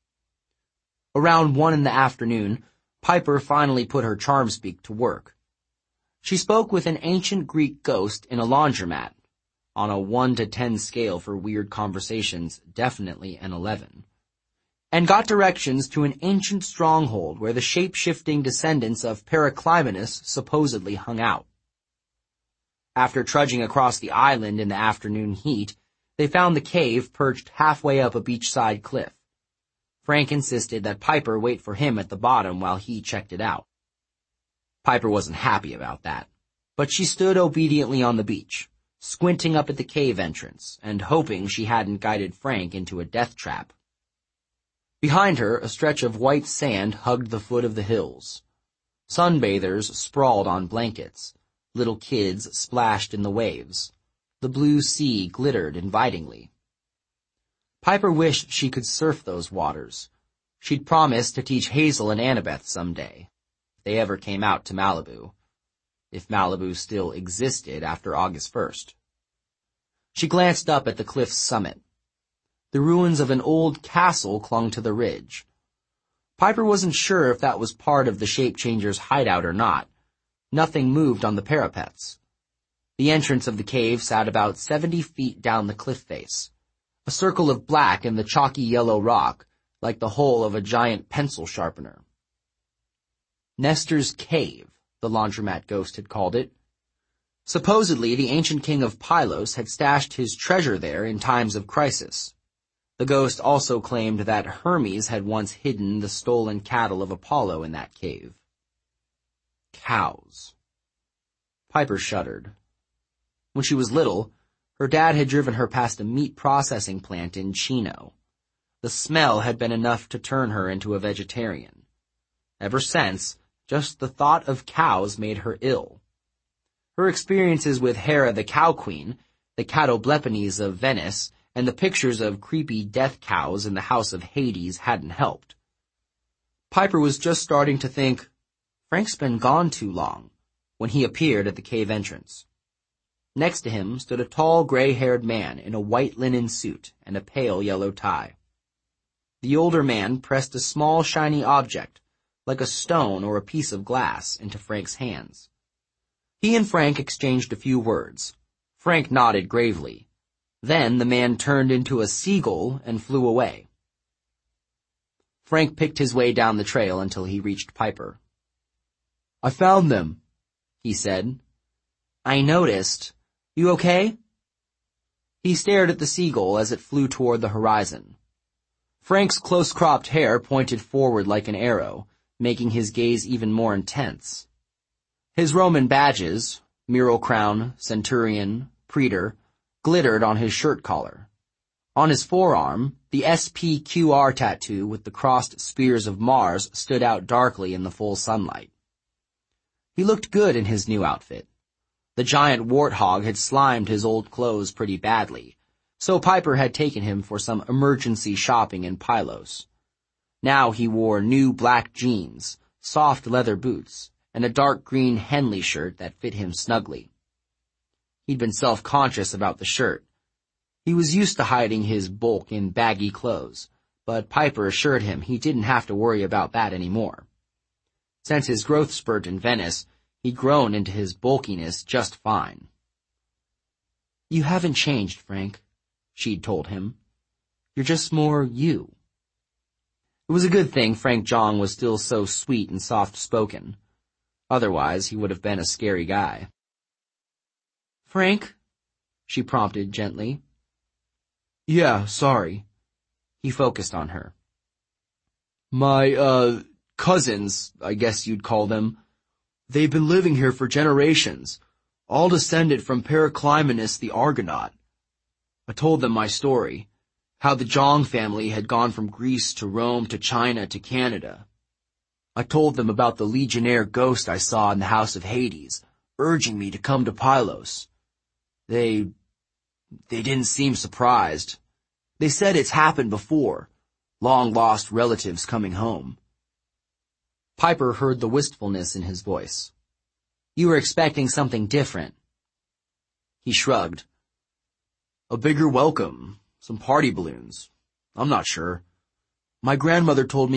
Around 1 in the afternoon, Piper finally put her charm speak to work. She spoke with an ancient Greek ghost in a laundromat, on a 1 to 10 scale for weird conversations, definitely an 11, and got directions to an ancient stronghold where the shape-shifting descendants of Periclymenus supposedly hung out. After trudging across the island in the afternoon heat, they found the cave perched halfway up a beachside cliff. Frank insisted that Piper wait for him at the bottom while he checked it out. Piper wasn't happy about that, but she stood obediently on the beach, squinting up at the cave entrance and hoping she hadn't guided Frank into a death trap. Behind her, a stretch of white sand hugged the foot of the hills. Sunbathers sprawled on blankets. Little kids splashed in the waves. The blue sea glittered invitingly. Piper wished she could surf those waters. She'd promised to teach Hazel and Annabeth someday, if they ever came out to Malibu. If Malibu still existed after August 1st. She glanced up at the cliff's summit. The ruins of an old castle clung to the ridge. Piper wasn't sure if that was part of the Shape-Changer's hideout or not. Nothing moved on the parapets. The entrance of the cave sat about 70 feet down the cliff face, a circle of black in the chalky yellow rock, like the hole of a giant pencil sharpener. Nestor's Cave, the laundromat ghost had called it. Supposedly, the ancient king of Pylos had stashed his treasure there in times of crisis. The ghost also claimed that Hermes had once hidden the stolen cattle of Apollo in that cave. Cows. Piper shuddered. When she was little, her dad had driven her past a meat processing plant in Chino. The smell had been enough to turn her into a vegetarian. Ever since, just the thought of cows made her ill. Her experiences with Hera the Cow Queen, the Catoblepones of Venice, and the pictures of creepy death cows in the house of Hades hadn't helped. Piper was just starting to think, Frank's been gone too long, when he appeared at the cave entrance. Next to him stood a tall, gray-haired man in a white linen suit and a pale yellow tie. The older man pressed a small, shiny object, like a stone or a piece of glass, into Frank's hands. He and Frank exchanged a few words. Frank nodded gravely. Then the man turned into a seagull and flew away. Frank picked his way down the trail until he reached Piper. "I found them," he said. "I noticed. You okay?" He stared at the seagull as it flew toward the horizon. Frank's close-cropped hair pointed forward like an arrow, making his gaze even more intense. His Roman badges, mural crown, centurion, praetor, glittered on his shirt collar. On his forearm, the SPQR tattoo with the crossed spears of Mars stood out darkly in the full sunlight. He looked good in his new outfit. The giant warthog had slimed his old clothes pretty badly, so Piper had taken him for some emergency shopping in Pylos. Now he wore new black jeans, soft leather boots, and a dark green Henley shirt that fit him snugly. He'd been self-conscious about the shirt. He was used to hiding his bulk in baggy clothes, but Piper assured him he didn't have to worry about that anymore. Since his growth spurt in Venice, he'd grown into his bulkiness just fine. "You haven't changed, Frank," she'd told him. "You're just more you." It was a good thing Frank Jong was still so sweet and soft-spoken. Otherwise, he would have been a scary guy. "Frank?" she prompted gently. "Yeah, sorry." He focused on her. "My, cousins, I guess you'd call them. They've been living here for generations, all descended from Periclymenus the Argonaut. I told them my story, how the Jong family had gone from Greece to Rome to China to Canada. I told them about the legionnaire ghost I saw in the house of Hades, urging me to come to Pylos. They didn't seem surprised. They said it's happened before, long-lost relatives coming home." Piper heard the wistfulness in his voice. You were expecting something different. He shrugged. A bigger welcome, some party balloons. I'm not sure. My grandmother told me